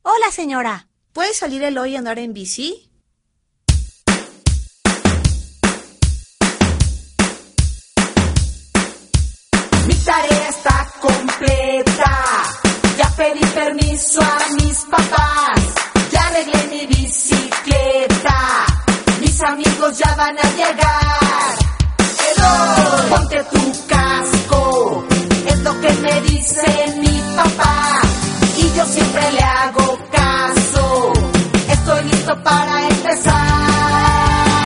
Hola, señora. ¿Puede salir Eloy y andar en bici? Mi tarea está completa. Ya pedí permiso a mis papás. Ya arreglé mi bicicleta. Mis amigos ya van a llegar. Eloy, ponte tu casco. Es lo que me dice mi